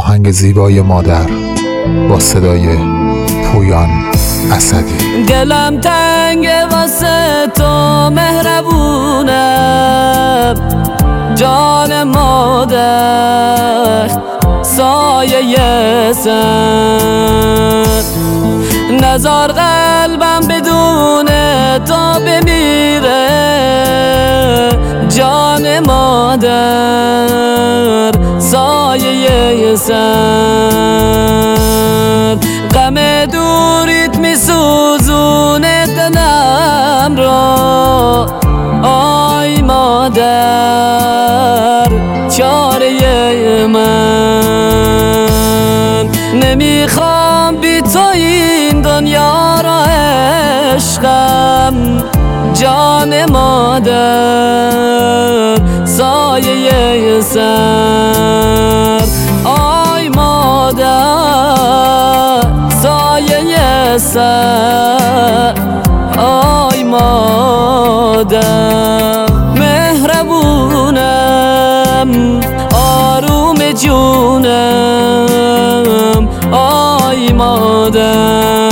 آهنگ زیبای مادر با صدای پویان اسدی. دلم تنگه واسه تو مهربونم، جان مادر سایه سر، نزار قلبم بدون تو بمیره، جان مادر سایه سر، غم دوریت میسوزونه دلم را، آی مادر چاره من، نمیخوام بی تو این دنیا را عشقم، جان مادر سایه سر، آی مادر سایه سر، آی مادر مهربونم، آروم جونم، آی مادر.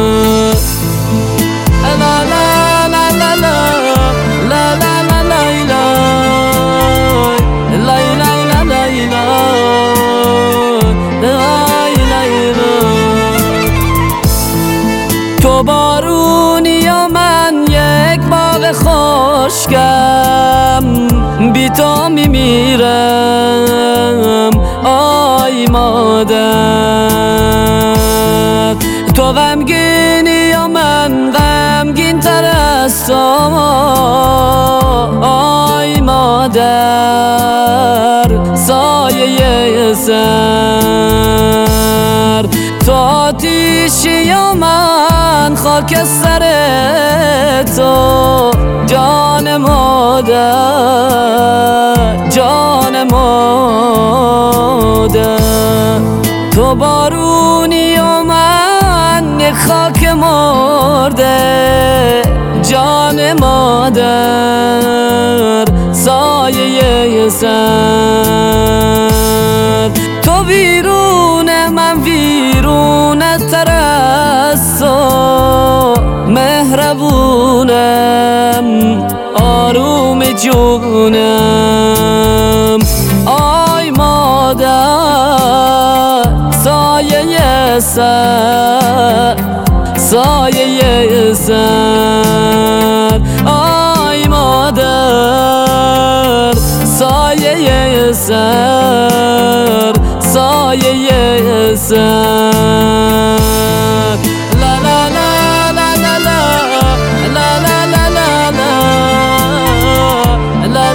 تو بارونی و من یک باغ خشکم، بی تو میمیرم، آی مادر. تو غمگینی و من غمگین تر از تو، آی مادر سایه سر، تو آتیشی و من خاکستر تو، جان مادر جان مادر. تو بارونی و من یک خاک مرده، جان مادر سایه سر، تو ویرون من ویرونه تر از تو، مهربونم آروم جونم، آی مادر سایه سر، سایه سر، آی مادر سایه سر، سایه سر. لا لا لا لا لا لا لا لا لا لا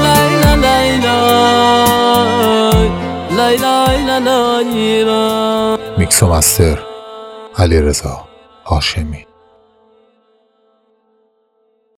لا لا لا. میکس و مستر علیرضا هاشمی.